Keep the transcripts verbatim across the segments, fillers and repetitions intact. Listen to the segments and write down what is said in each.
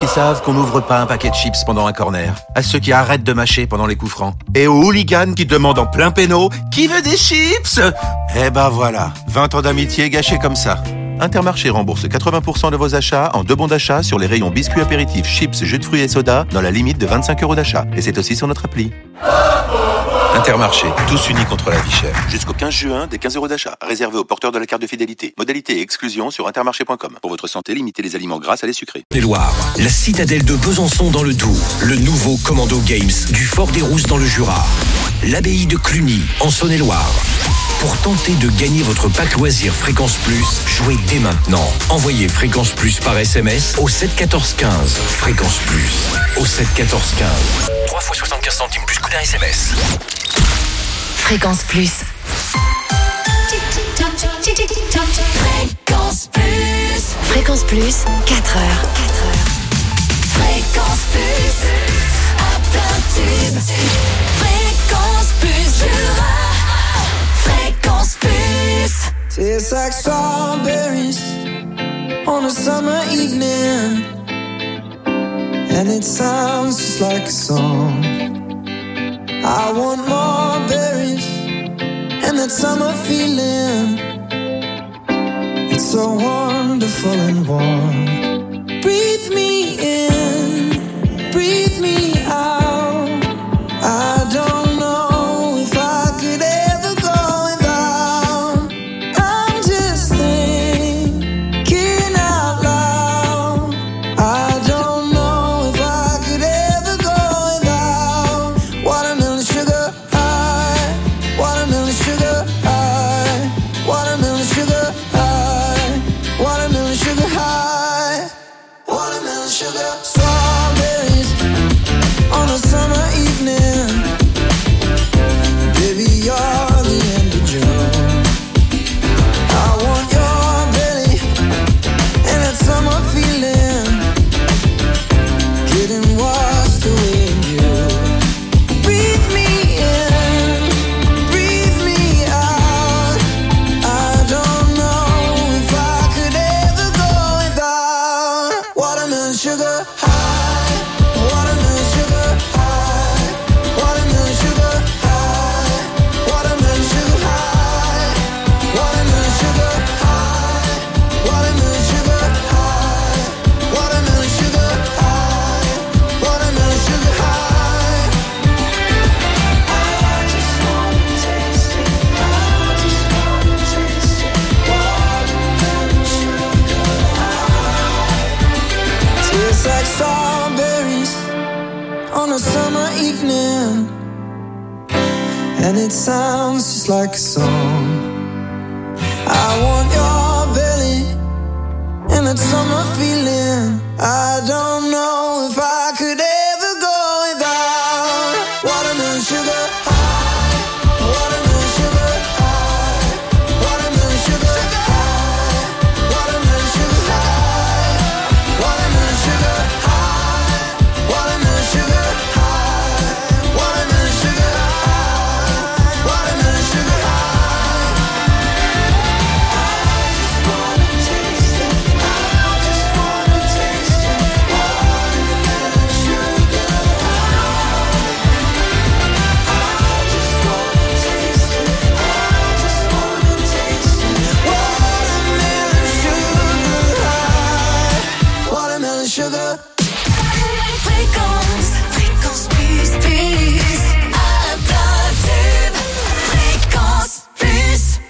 savent qu'on n'ouvre pas un paquet de chips pendant un corner, à ceux qui arrêtent de mâcher pendant les coups francs, et aux hooligans qui demandent en plein péno « Qui veut des chips ?» Eh ben voilà, vingt ans d'amitié gâchés comme ça. Intermarché rembourse quatre-vingts pour cent de vos achats en deux bons d'achat sur les rayons biscuits apéritifs, chips, jus de fruits et soda dans la limite de vingt-cinq euros d'achat. Et c'est aussi sur notre appli. Intermarché, tous unis contre la vie chère. Jusqu'au quinze juin, des quinze euros d'achat. Réservé aux porteurs de la carte de fidélité. Modalité et exclusion sur intermarché point com. Pour votre santé, limitez les aliments gras à les sucrés. Les Loirs, la citadelle de Besançon dans le Doubs. Le nouveau Commando Games du Fort des Rousses dans le Jura. L'abbaye de Cluny en Saône-et-Loire. Pour tenter de gagner votre pack loisir Fréquence Plus, jouez dès maintenant. Envoyez Fréquence Plus par S M S au sept quatorze quinze. Fréquence Plus au sept quatorze quinze. trois fois soixante-quinze centimes plus coût d'un S M S. Fréquence Plus. Fréquence Plus. Fréquence Plus, quatre heures. quatre heures. Fréquence Plus. À plein tube. Fréquence Plus, Jura. Fréquence Plus. Tastes like strawberries on a summer evening, and it sounds just like a song. I want more berries and that summer feeling. It's so wonderful and warm. Breathe me in, breathe me out. I don't know if I could ever go without. I'm just thinking out loud. I don't know if I could ever go without watermelon sugar high, watermelon sugar high, watermelon sugar high, watermelon sugar high, watermelon sugar. Strawberries on a summer evening. Baby, you're the end of June. I want your belly and that summer feeling, getting washed away in you. Breathe me in, breathe me out. I don't know if I could ever go without watermelon sugar high, watermelon sugar high, watermelon sugar high, watermelon sugar high, watermelon sugar high, watermelon sugar high, watermelon sugar high, watermelon sugar high. I just wanna taste it, I just wanna taste it, watermelon sugar high. Tastes like strawberries on a summer evening, and it sounds just like a song. I want your belly and that summer feeling. I don't know if I could ever go without watermelon sugar high, watermelon sugar high, watermelon sugar high, watermelon sugar high, watermelon sugar high, watermelon sugar high, watermelon sugar high, watermelon sugar high. I just wanna taste it, I just wanna taste it, watermelon sugar high. I just wanna taste it, I just wanna taste it, watermelon sugar high, watermelon sugar. Fréquence, fréquence plus, plus, à plein tube. Fréquence plus.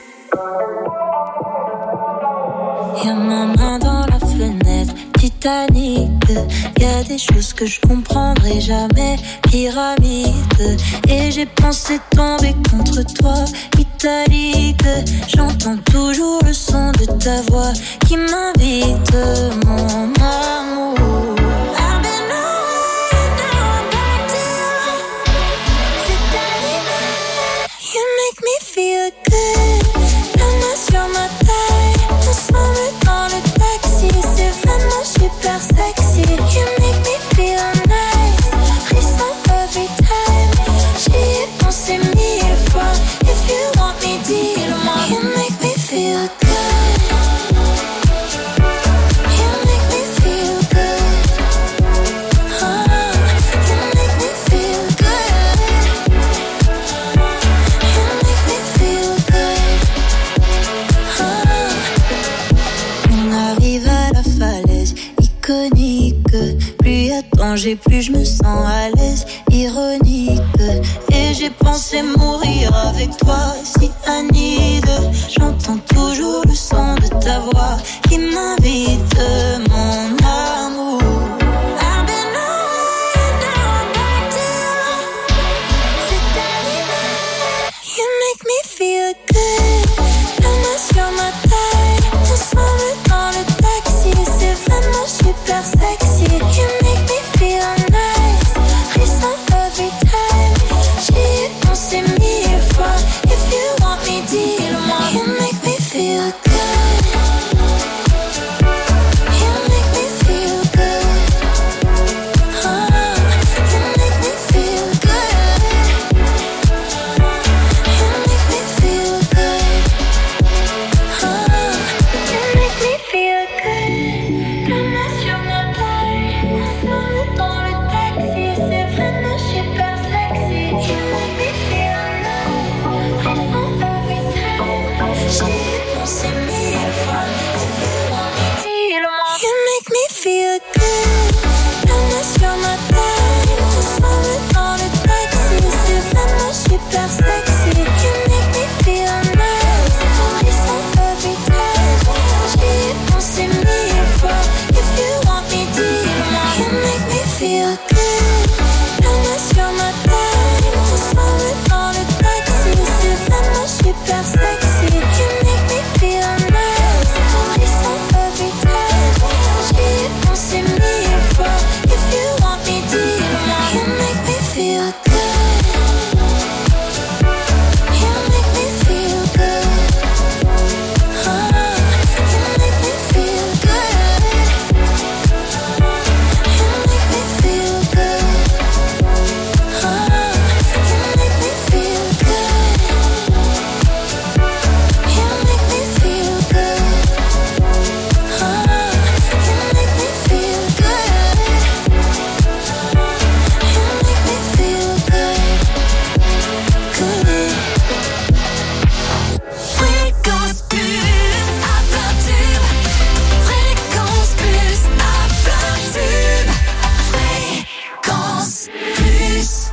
Y'a ma main dans la fenêtre, Titanic. Y'a des choses que je comprendrai jamais, pyramide. Et j'ai pensé tomber contre toi, italique. J'entends toujours le son de ta voix qui m'invite, mon amour. I've been away, now I'm back to you. C'est arrivé, you make me feel good. La main sur ma taille, ensemble dans le taxi. C'est vraiment super sexy. You make me feel nice, frisson every time. J'y ai pensé mille fois. If you want me, dis-le-moi. You make me feel good. You make me feel good. ironique. Plus y a danger, plus je me sens à l'aise, ironique. Et j'ai pensé mourir avec toi, si Annie. J'entends toujours le son de ta voix qui m'invite, mon amour. I've been on down back to you. C'est arrivé. You make me feel good. La main sur ma taille, ensemble dans le taxi. C'est vraiment super sexy. You make me feel nice. Frisson every time. J'y ai pensé mille fois. If you want me, dis-le-moi. You make me feel good. You make me feel good. Oh, you make me feel good. You make me feel good. Oh, you make me feel good. La main sur ma taille, ensemble dans le taxi. C'est vraiment super sexy. You make me feel nice. Frisson every time. J'y ai pensé mille fois. If you want me, dis-le-moi. You make me feel good. La main sur ma taille, ensemble dans le taxi. C'est vraiment super sexy. You make me feel nice. Frisson every time. J'y ai pensé mille fois. If you want me, dis-le-moi. You make me feel good. La main sur ma taille, ensemble dans le taxi. C'est vraiment super sexy. You make me feel nice. Frisson every time. J'y ai pensé mille fois. If you want me, dis-le-moi. You make me feel good. You make me feel good. Oh, you make me feel good. You make me feel good. Oh, you make me feel good. You make me feel good. Oh, you make me feel good. You make me feel good. Good. Fréquence plus à plein tube. Fréquence plus à plein tube. Fréquence plus.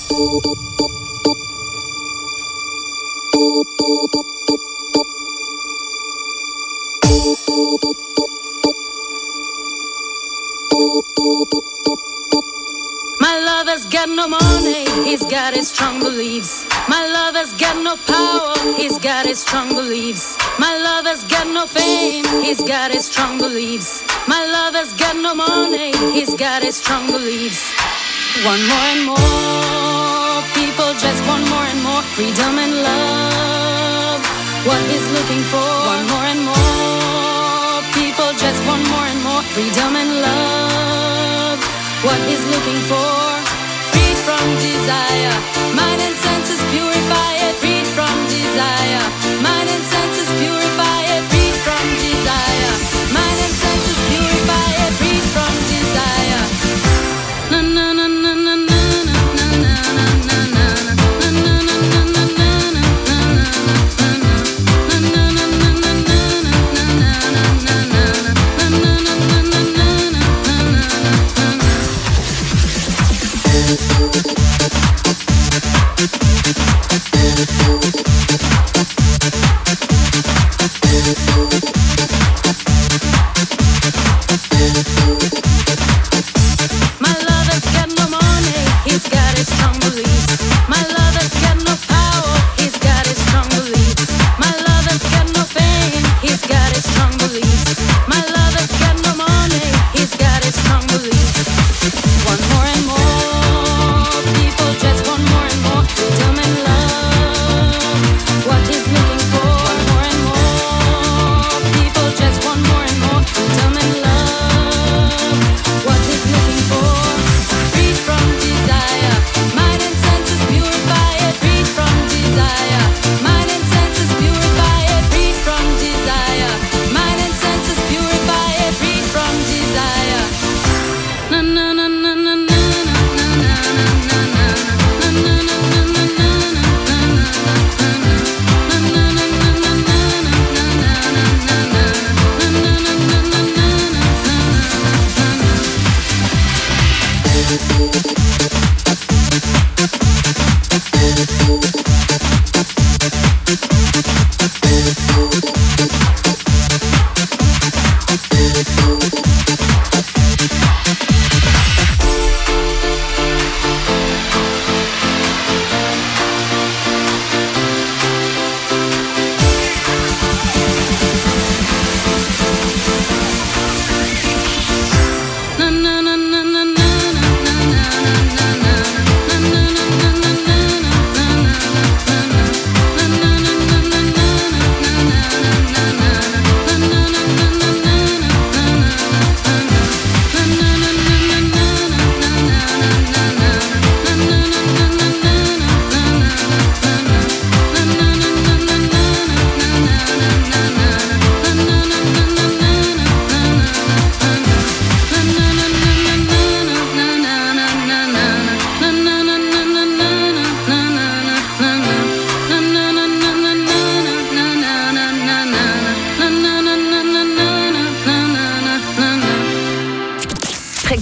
My lover's got no money, he's got his strong beliefs. My lover's got no power, he's got his strong beliefs. My lover's got no fame, he's got his strong beliefs. My lover's got no money, he's got his strong beliefs. One more and more, people just want more and more freedom and love. What he's looking for, one more and more, people just want more and more freedom and love. What he's looking for, freed from desire, mind and senses purify it. Freed from desire, mind and senses purify it. Freed from desire, mind and senses purify it. Freed from desire. Na na na na na na na na na na na.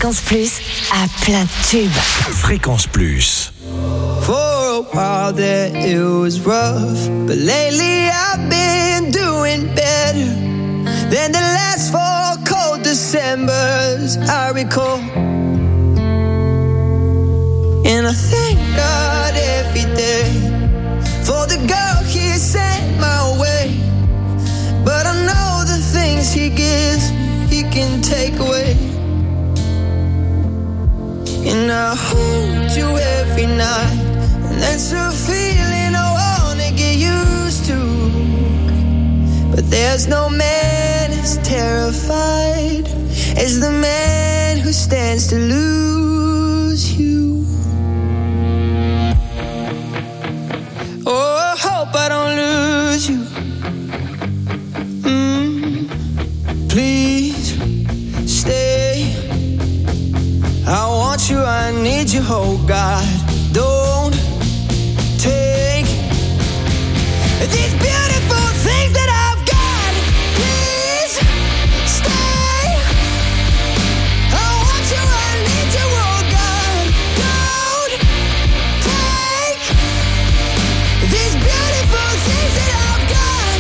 Fréquence Plus à plein tube. Fréquence Plus. For a while there it was rough, but lately I've been doing better than the last four cold Decembers I recall. And I thank God every day for the girl He sent my way. But I know the things He gives me, He can take away. And I hold you every night, and that's a feeling I wanna get used to. But there's no man as terrified as the man who stands to lose you. Oh, I hope I don't lose you. Mm, please stay. I want you, I need you, oh God. Don't take these beautiful things that I've got. Please stay. I want you, I need you, oh God. Don't take these beautiful things that I've got.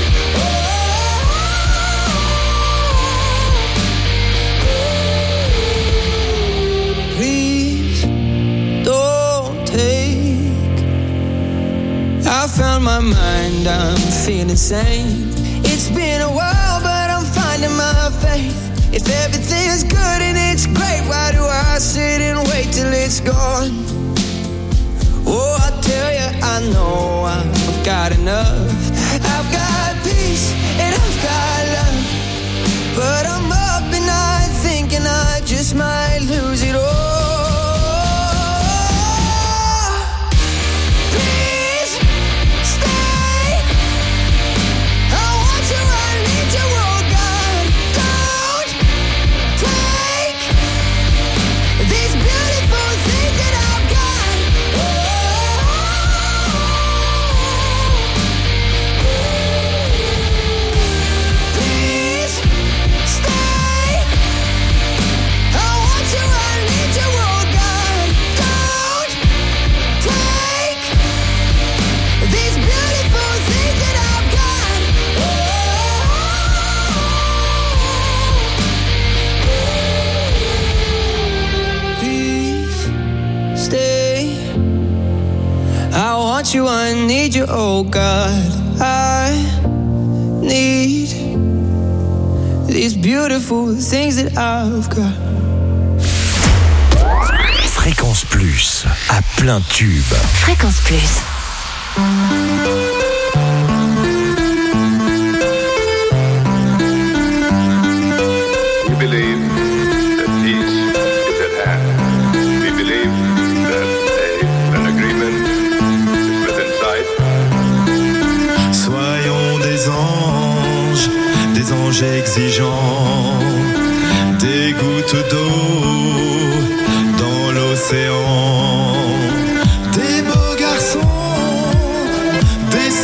Oh, please don't take. I found my mind, I'm feeling sane. It's been a while, but I'm finding my faith. If everything's good and it's great, why do I sit and wait till it's gone? Oh, I tell you, I know I've got enough. I've got peace and I've got love, but I'm up at night thinking I just might lose it all. Please stay. I want you, I need you, oh God. Don't take these beautiful things that I've got. Please stay. I want you, I need you, oh God. Don't take these beautiful things that I've got. Please stay. I want you, I need you, oh God. I need these beautiful things that I've got. Fréquence Plus à plein tube. Fréquence Plus. We believe that peace is at hand. We believe that a, an agreement is within sight. Soyons des anges, des anges exigeants, des gouttes d'eau dans l'océan, des beaux garçons, des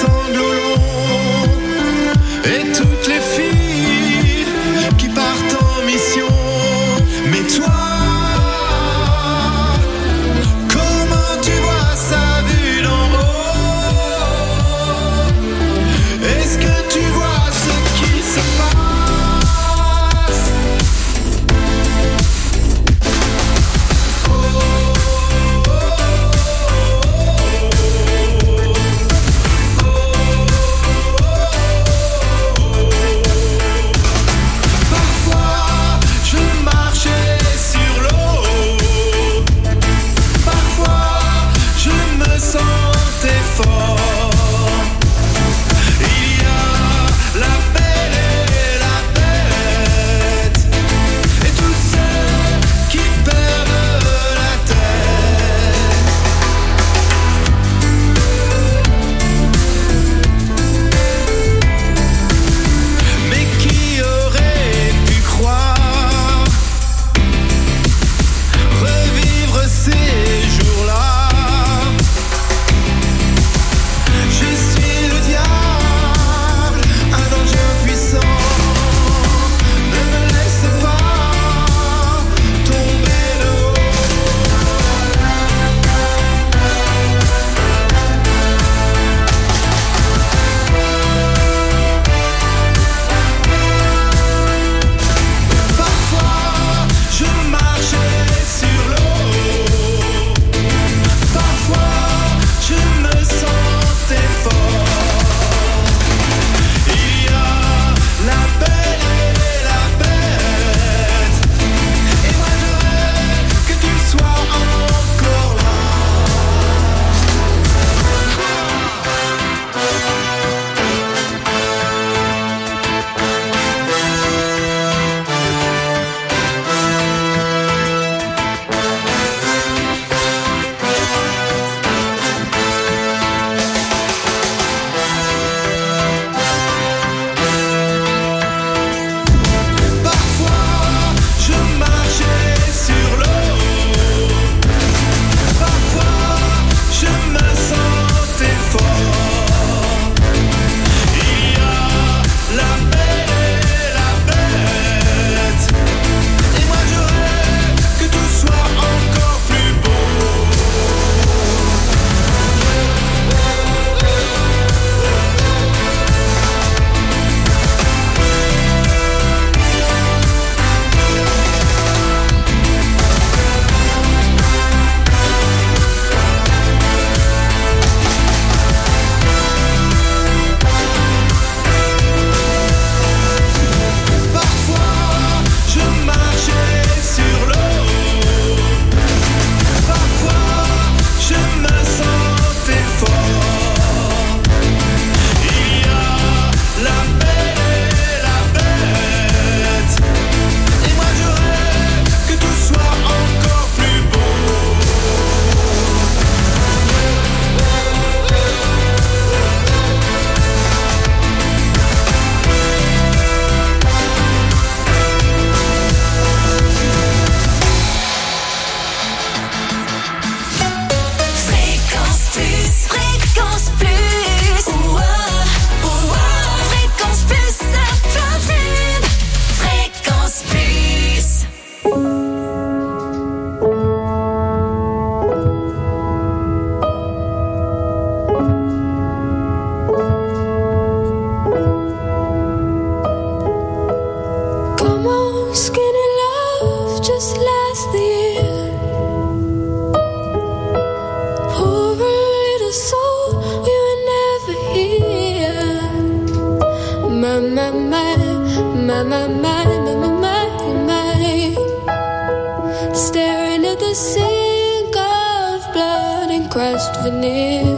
my, my, my, my, my, my. Staring at the sink of blood and crushed veneer.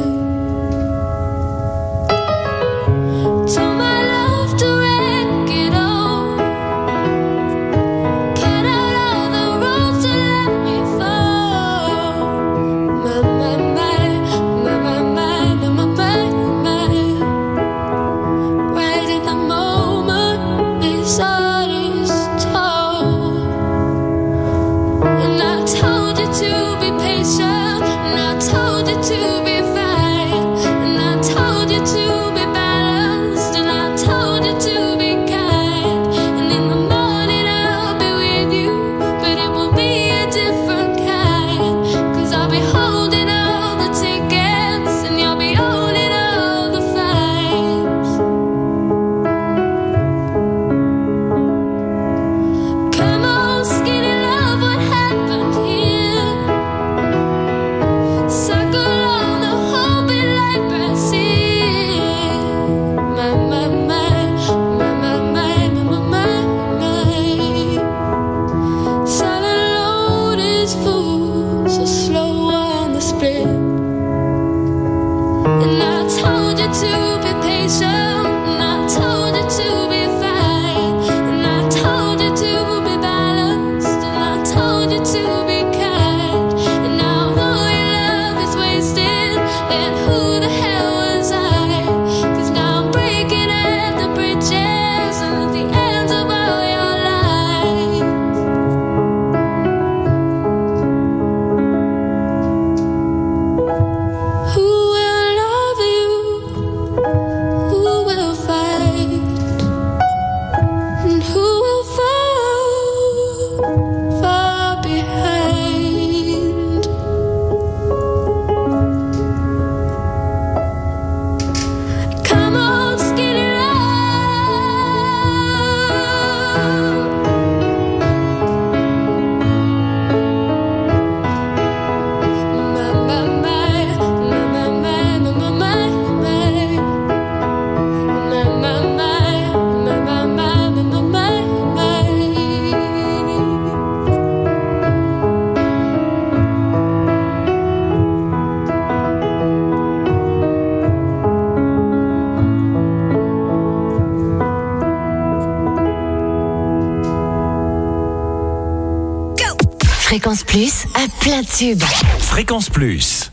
Fréquence Plus à plein tube. Fréquence Plus.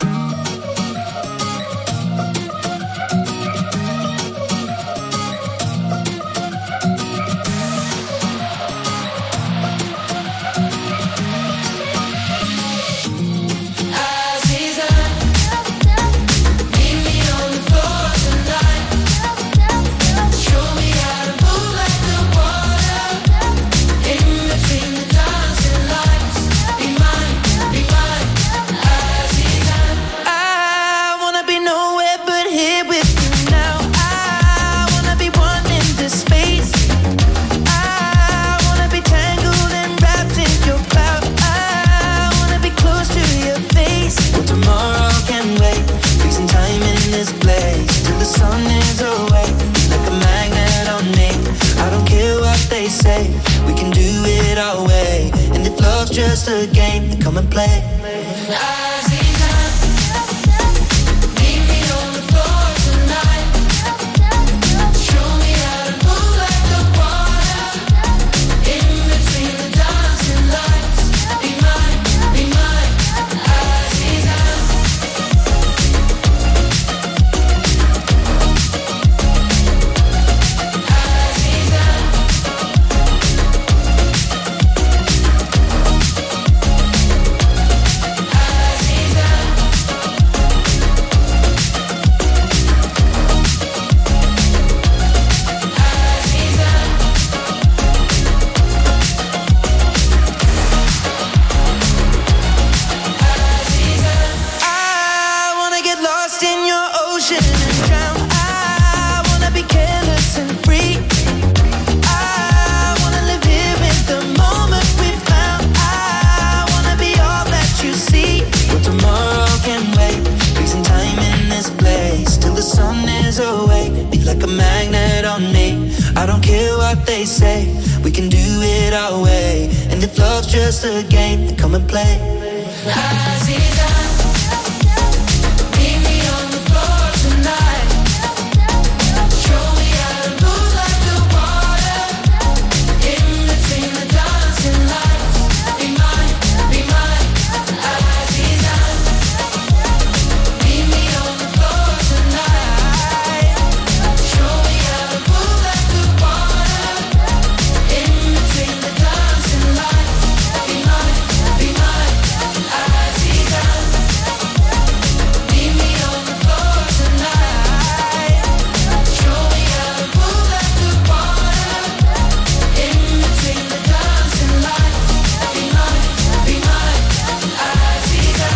Just a game, then come and play. I don't care what they say, we can do it our way. And if love's just a game, then come and play. Aziza, meet me on the floor tonight. Show me how to move like the water. In between the dancing lights. Be mine, be mine, Aziza. Meet me on the floor tonight. Show me how to move like the water. In between the dancing lights. Be mine, be mine, Aziza. Meet me on the floor tonight. Show me how to move like the water. In between the dancing lights. Be mine, be mine, Aziza.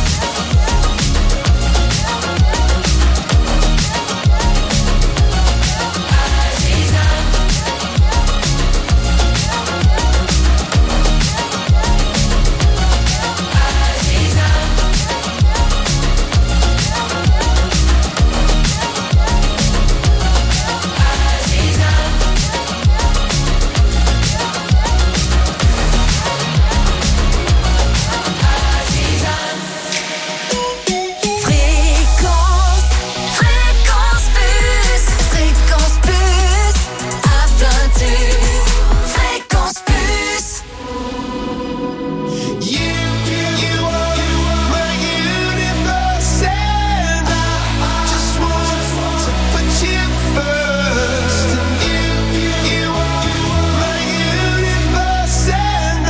Fréquence, fréquence plus, fréquence plus, à plein tube, fréquence plus. You, you are my universe, and I just want to put you first. You, you are my universe, and I.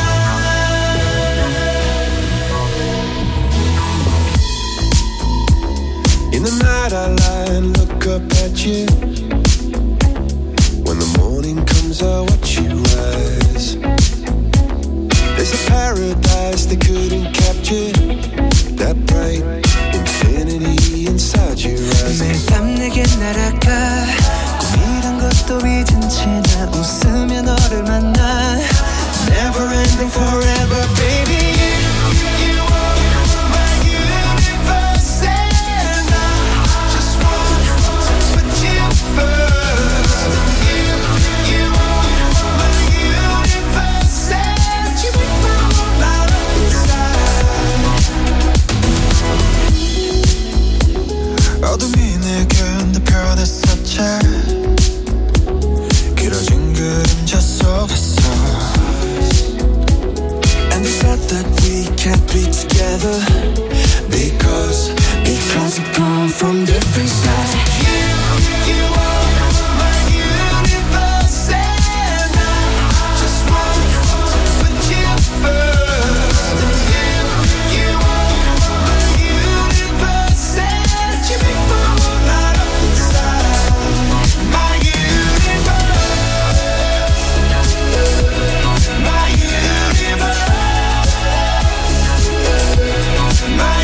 In the night I lie and look up at you. When the morning comes I watch you rise. There's a paradise they couldn't capture. That bright infinity inside your eyes. 매일 밤 내게 날아가. 꿈이란 것도 잊은 채 나 웃으며 너를 만나. Never ending forever, baby. You, you are my universe, and I just want to put you first. You, you are my universe, and you make my whole life inside. 어둠이 내게 내 변했었지. 길어진 그림자 속에서. And they said that we can't be together because, because we come from different sides. You, you are my universe, and I just want to put you first. You, you are my universe, and you make my whole light up inside. My universe, my universe. My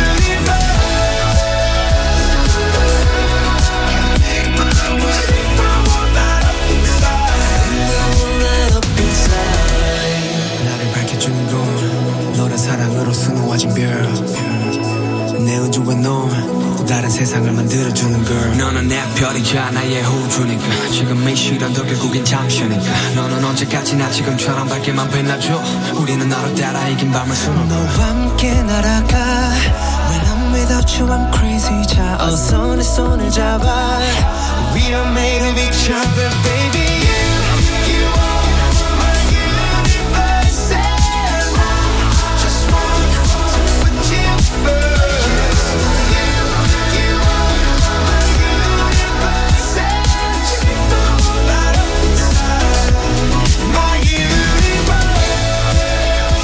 나를 밝혀주는 건 너란 사랑으로 수놓아진 별. 내 우주에 넌 다른 세상을 만들어주는 girl. 너는 내 별이자 나의 호주니까. 지금 이 시련도 결국엔 잠시니까. 너는 언제까지나 지금처럼 밝게만 빛나줘. 우리는 너를 따라 이긴 밤을 수놓아. 너와 함께 날아가. When I'm without you I'm crazy. 자 어서 내 손을 잡아. We are made of each other, baby. You, you are my universe, and I just want to put you first. You, you are my universe, and you make the whole light up inside. My universe,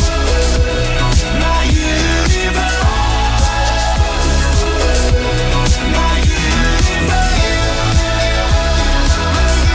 my universe, my universe.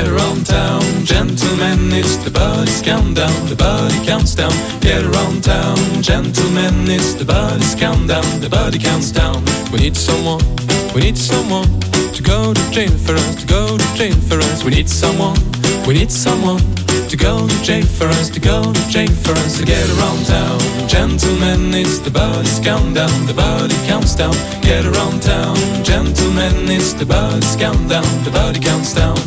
Get around town, gentlemen, it's the body's countdown. The body counts down. Get around town, gentlemen, it's the body's countdown. The body counts down. We need someone, we need someone to go to jail for us, to go to jail for us. We need someone, we need someone to go to jail for us, to go to jail for us. To get around town, gentlemen, it's the body's countdown. The body counts down. Get around town, gentlemen, it's the body's countdown. The body counts down.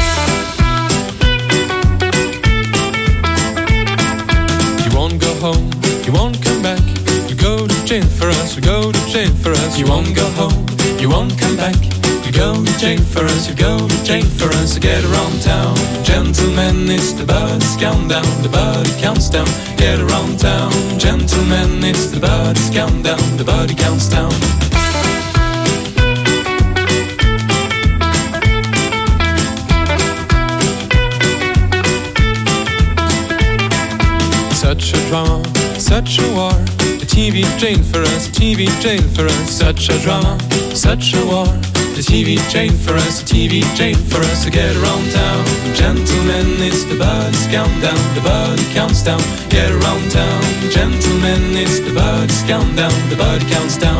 You won't go home, you won't come back. You go to jail for us, you go to jail for us. You won't go home, you won't come back. You go to jail for us, you go to jail for us. So get around town, gentlemen, it's the body's countdown. The body counts down. Get around town, gentlemen, it's the body's countdown. The body counts down. Such a drama, such a war. The T V jail for us, T V jail for us. Such a drama, such a war. The T V jail for us, the T V jail for us. To get around town, gentlemen, it's the body's countdown. The body counts down. Get around town, gentlemen, it's the body's countdown. The body counts down.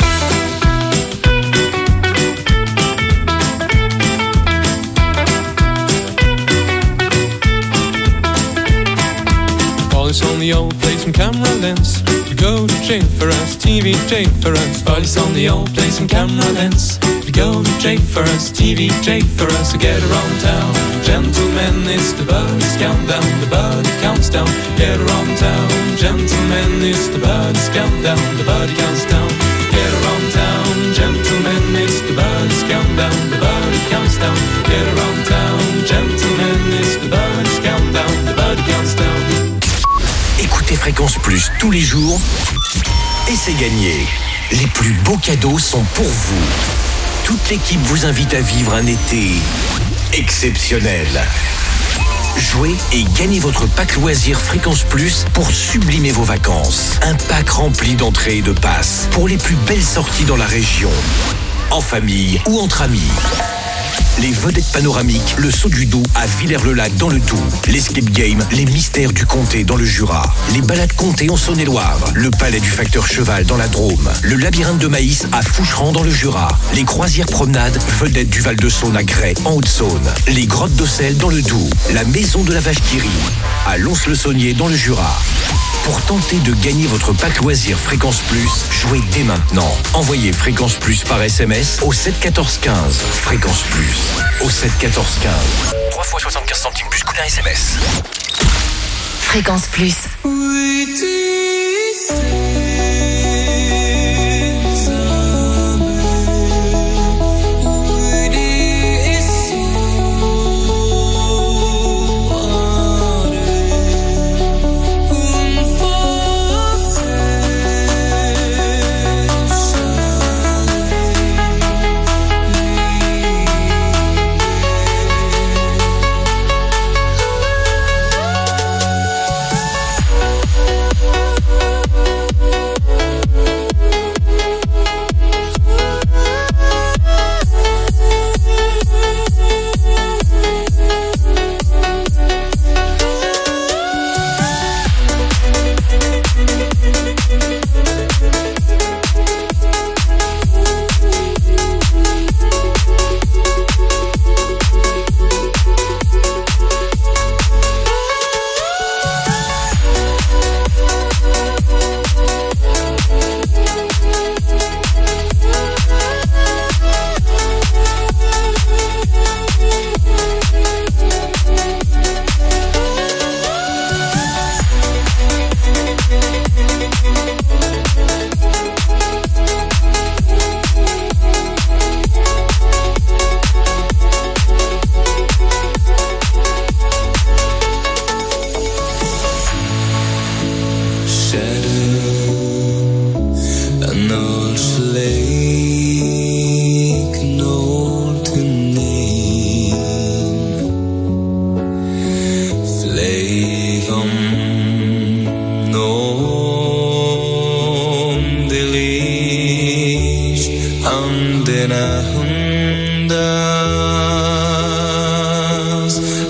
Police on the old place from camera lens. You go to jail for us, T V jail for us. Police on the old place from camera lens. You go to jail for us, T V jail for us. To get around town, gentlemen, it's the body's countdown. The body counts down. Get around town, gentlemen, it's the body's countdown. The body counts down. Get around town, gentlemen, it's the body's countdown. The body counts down. Get around town, gentlemen, it's the body's countdown. The body counts down. Écoutez Fréquence Plus tous les jours et c'est gagné. Les plus beaux cadeaux sont pour vous. Toute l'équipe vous invite à vivre un été exceptionnel. Jouez et gagnez votre pack loisir Fréquence Plus pour sublimer vos vacances. Un pack rempli d'entrées et de passes pour les plus belles sorties dans la région, en famille ou entre amis. Les vedettes panoramiques, le saut du Doubs à Villers-le-Lac dans le Doubs, l'escape game, les mystères du comté dans le Jura, les balades comté en Saône-et-Loire, le palais du facteur cheval dans la Drôme, le labyrinthe de maïs à Foucheran dans le Jura, les croisières promenades vedettes du Val-de-Saône à Grès en Haute-Saône, les grottes d'Ossel dans le Doubs, la maison de la vache qui rit à Lons-le-Saunier dans le Jura. Pour tenter de gagner votre pack loisir Fréquence Plus, jouez dès maintenant. Envoyez Fréquence Plus par S M S au sept quatorze quinze. Fréquence Plus au sept quatorze quinze. trois fois soixante-quinze centimes plus coût d'un S M S. Fréquence Plus. We do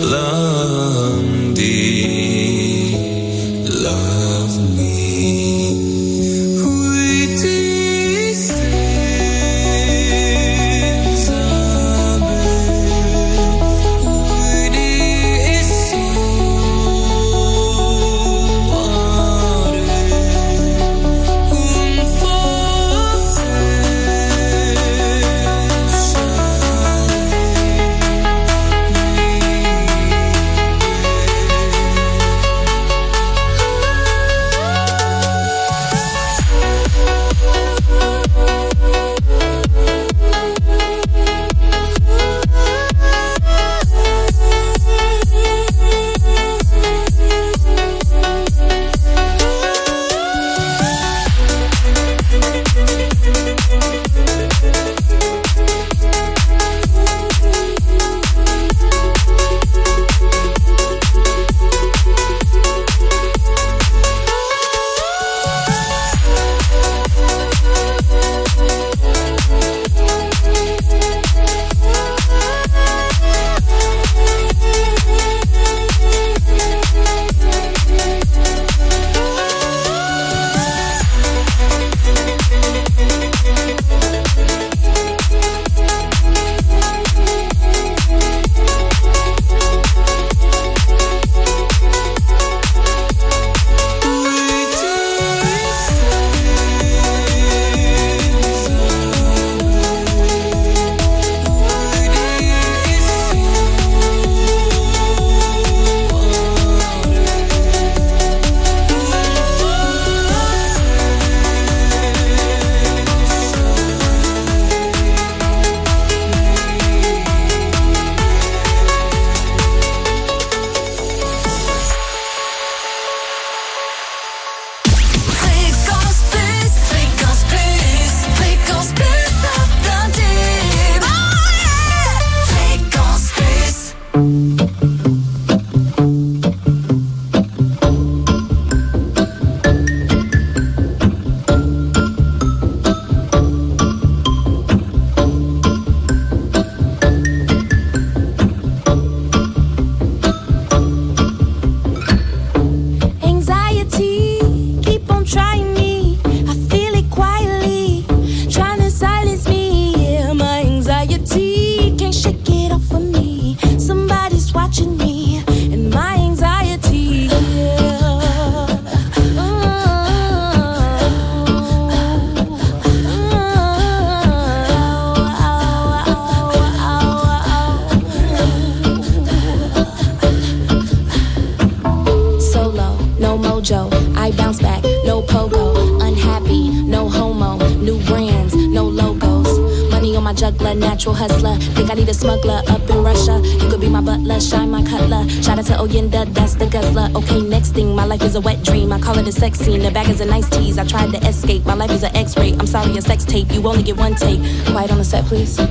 juggler, natural hustler. Think I need a smuggler up in Russia. You could be my butler, shine my cutler. Shout out to Oyenda, that's the guzzler. Okay, next thing, my life is a wet dream. I call it a sex scene, the bag is a nice tease. I tried to escape, my life is an X-ray. I'm sorry, a sex tape, you only get one take. Quiet on the set, please.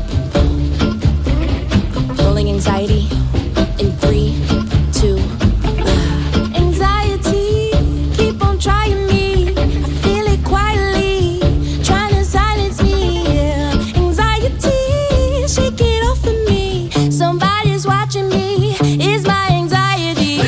Rolling anxiety in three, two, one. Anxiety, keep on trying me. I feel it quietly, trying to silence me. Yeah. Anxiety, shake it off of me. Somebody's watching me. It's my anxiety.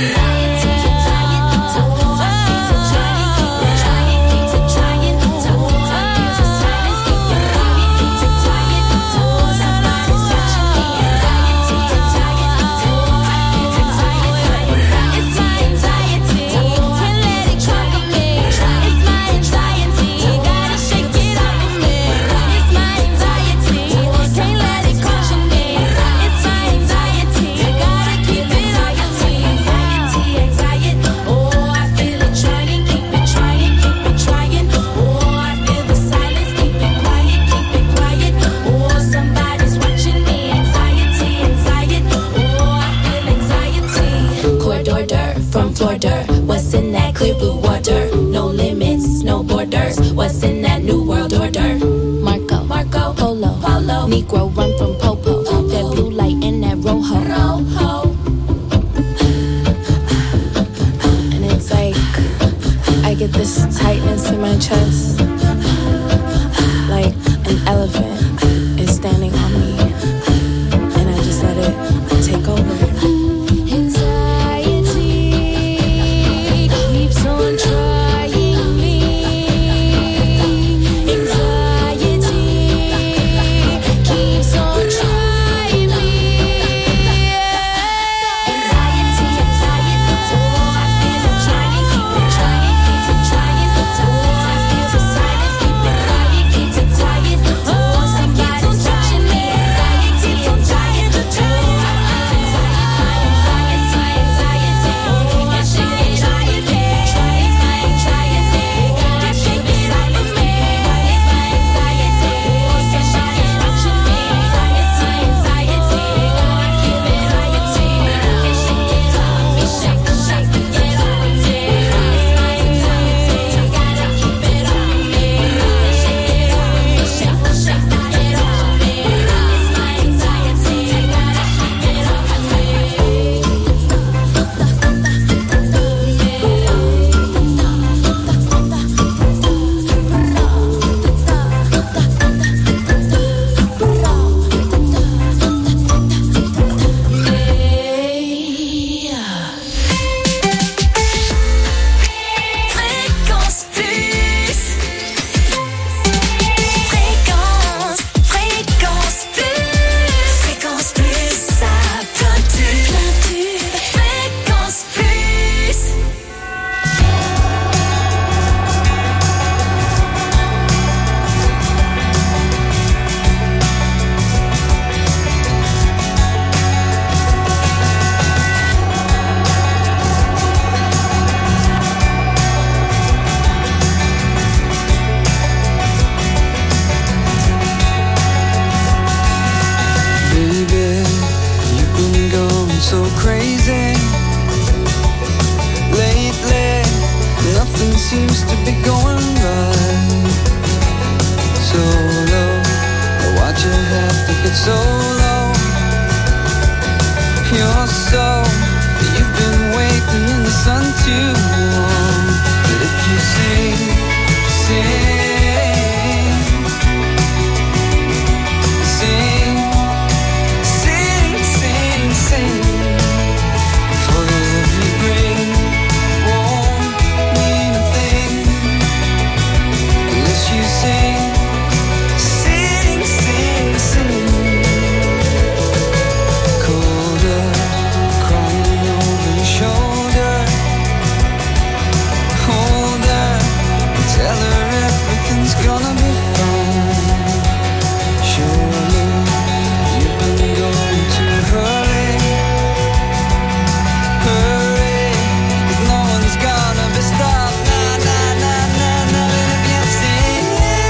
What's in that clear blue water? No limits, no borders. What's in that new world order? Marco, Marco, Polo, Polo, Negro run from Popo. Popo. That blue light in that rojo, rojo. And it's like I get this tightness in my chest, like an elephant is standing on me, and I just let it take over. freezing. Lately, nothing seems to be going right. So low, why'd you have to get so low? You're so, you've been waiting in the sun too long. But if you sing, sing, sing, sing, sing, sing, for the love you bring won't mean a thing unless you sing, sing, sing, sing. Colder, crying over your shoulder. Hold her, tell her everything's gonna be fine. Surely you've been going too early. Hurry, if no one's gonna be stopped. Nah, nah, nah, nah, nah. And if you sing,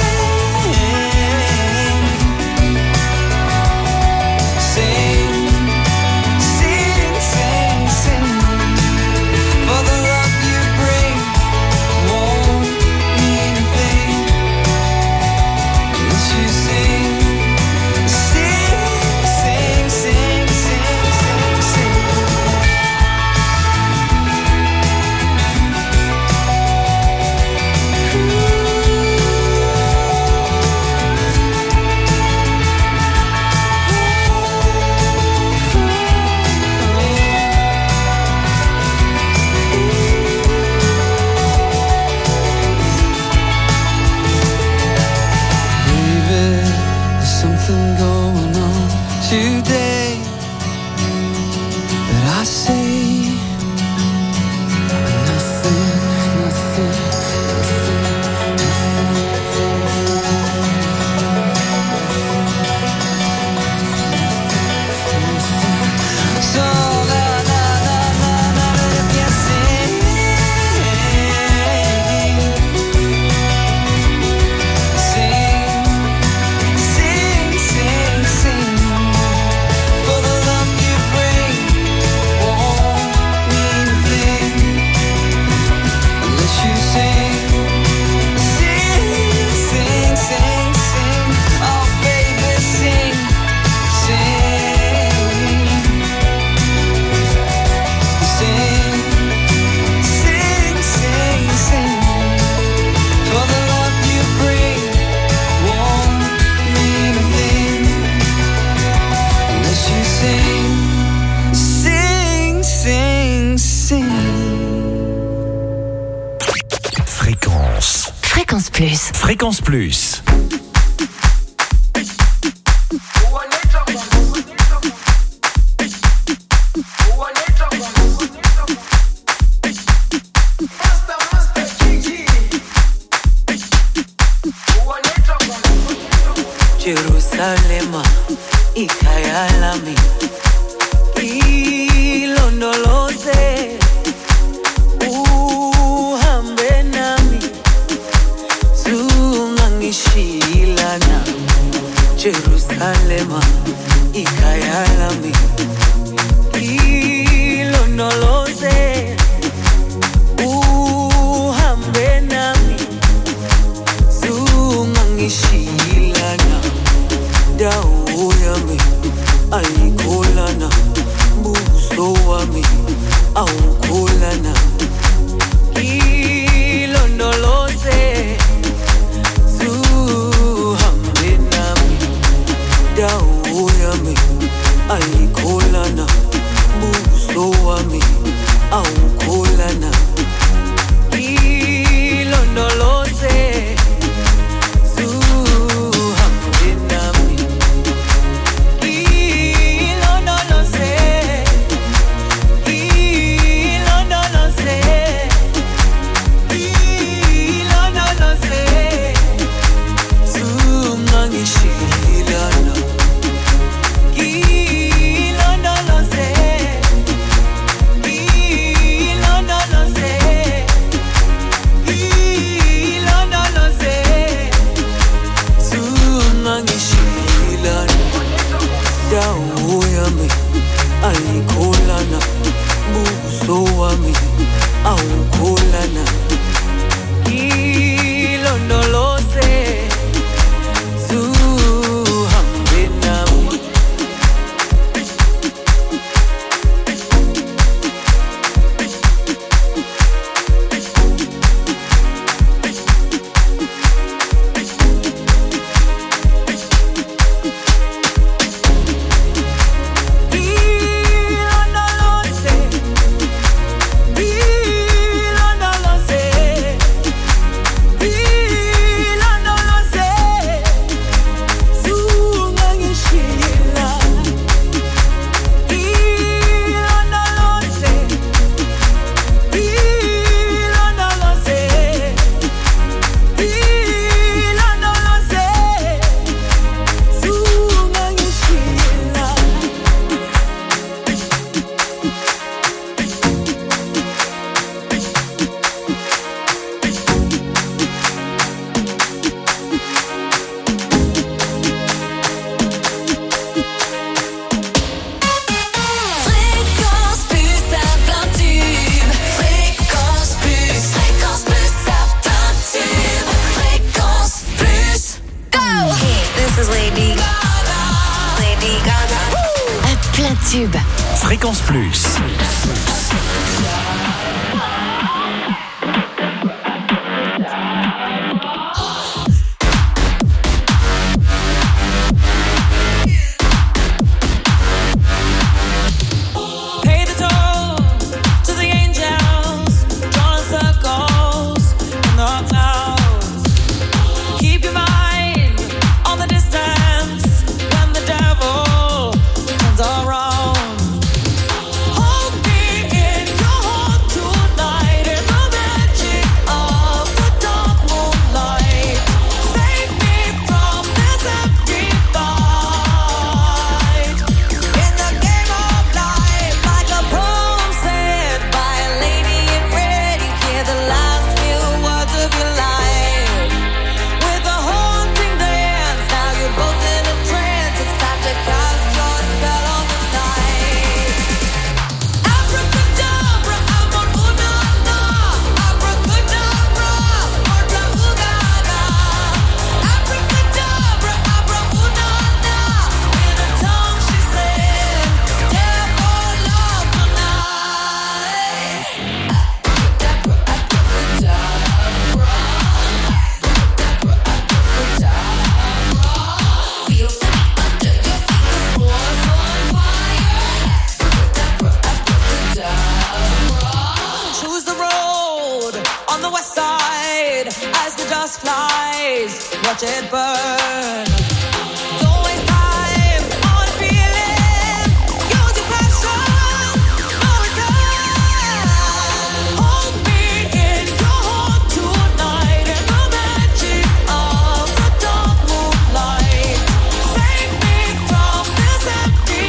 sing, sing, sing, sing, for the love you bring won't mean a thing unless you sing, sing, sing, sing, sing, sing, sing. Baby, there's something going on today, but I say nothing, nothing, nothing. So la la la la la, if you sing, sing, sing, sing, sing, for the love you bring won't mean a thing unless you sing, sing, sing, sing, sing. Oh baby, sing, sing, sing, sing, sing, sing, for the love you bring won't mean a thing unless you sing, sing, sing, sing. Fréquence. Fréquence Plus. Fréquence Plus. Jerusalema, ikhaya lami, ilondoloze, uhambe nami, zungangishilana. Jerusalema, ikhaya lami, ilondoloze, uhambe nami, zungangishilana. Dawo yami ayikholana, buso wami awukholana. Ilondoloze, zuhambe nami. Dawo yami ayikholana, buso wami awukholana. Ilondoloze, watch it burn. Don't waste time on a feeling. Use your passion, no return. Hold me in your heart tonight in the magic of the dark moonlight. Save me from this empty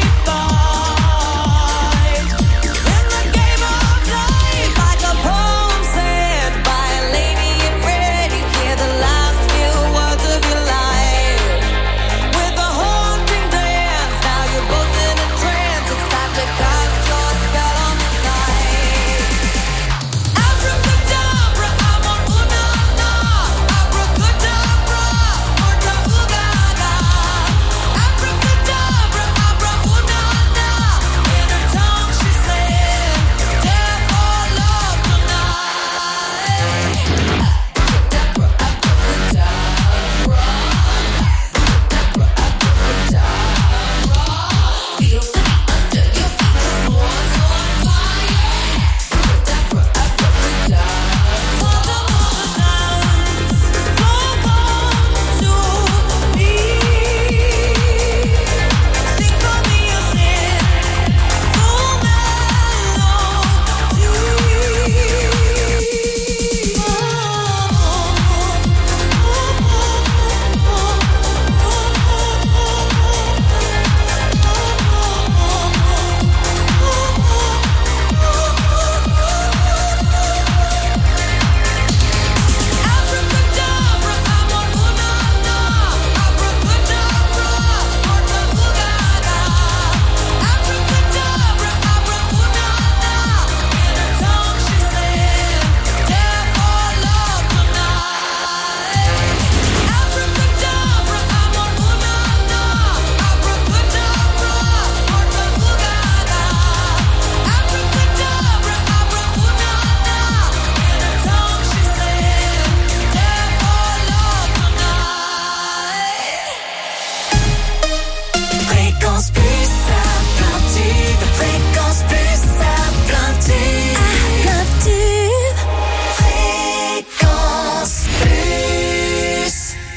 fight. In the game of life, like a poem said by a lady in red, you hear the last few words of your life. With a haunting dance, now you're both in a trance. It's time to cast your spell on the night. Abracadabra, amor una na. Abracadabra, morta ugaga. Abracadabra, abra una na. In her tongue she said, death or love tonight. Abracadabra, abracadabra. Feel the beat under your feet, the floor's on fire. Abracadabra, abracadabra. For the moment dance, don't come to me. Sing for me your sin, full Abracadabra, amor una na. Abracadabra, morta ugaga. Abracadabra, abra una na. In her tongue she said, death or love tonight. Abracadabra, amor una na. Abracadabra, morta ugaga. Abracadabra, abra una na. In her tongue she said, death or love tonight. Fréquence plus à plein tube. Fréquence plus à plein tube. À plein tube. Fréquence plus.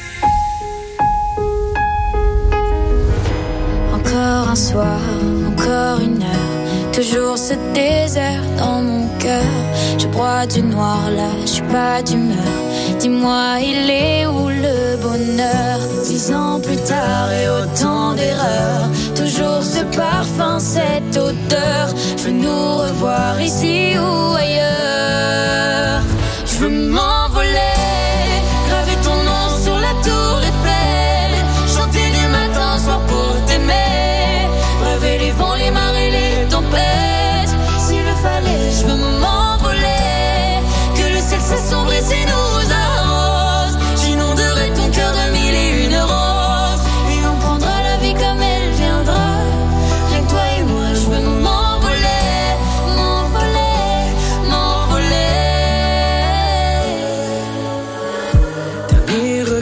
Encore un soir, encore une heure, toujours ce désert dans mon cœur. Je broie du noir là, je suis pas d'humeur. Dis-moi, il est où le bonheur? Dix ans plus tard et autant d'erreurs, toujours ce parfum, cette odeur. Je veux nous revoir ici ou ailleurs. Je veux m'envoler, graver ton nom sur la tour Eiffel, chanter du matin au soir pour t'aimer, braver les vents, les marées, les tempêtes. S'il le fallait, je veux m'envoler, que le ciel s'assombrisse et nous arrose. J'inonderai ton cœur de mille et une roses, et on prendra la vie comme elle viendra. Rien que toi et moi, je veux m'envoler,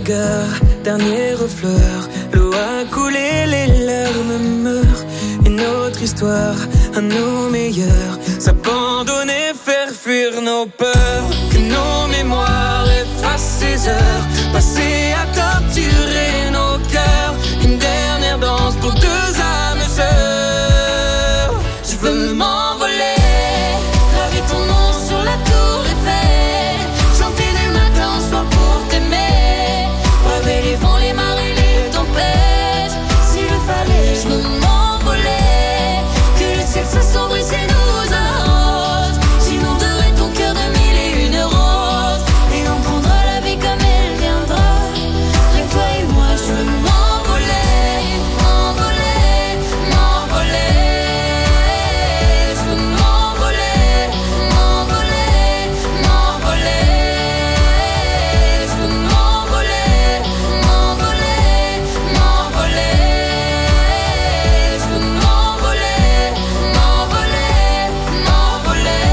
regard, dernier refleur. L'eau a coulé, les larmes meurent. Une autre histoire, à nos meilleurs. S'abandonner, faire fuir nos peurs. Que nos mémoires effacent ces heures passées à torturer nos cœurs. Une dernière danse pour deux âmes sœurs. Je veux m'envoler, graver ton nom sur la tour Eiffel, chanter du matin au soir pour t'aimer, braver les vents, les marées, les tempêtes. S'il le fallait, je veux m'envoler, que le ciel s'assombrit et nous arrose. J'inonderai ton cœur de mille et une roses, et on prendra la vie comme elle viendra. Rien que toi et moi, je veux m'envoler, m'envoler, m'envoler. Je veux m'envoler, m'envoler, m'envoler. Je veux m'envoler, m'envoler, m'envoler. Je veux m'envoler, m'envoler, m'envoler.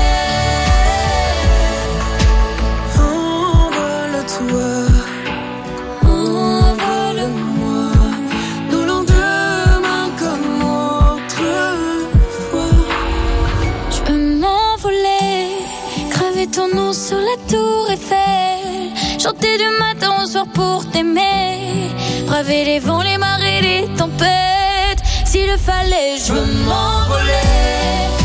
Envole-toi, envole-moi, nos lendemains comme autrefois. Je peux m'envoler, graver ton nom sur la tour Eiffel, chanter du matin au soir pour t'aimer, braver les vents, les marées, les tempêtes. S'il le fallait, je veux m'envoler,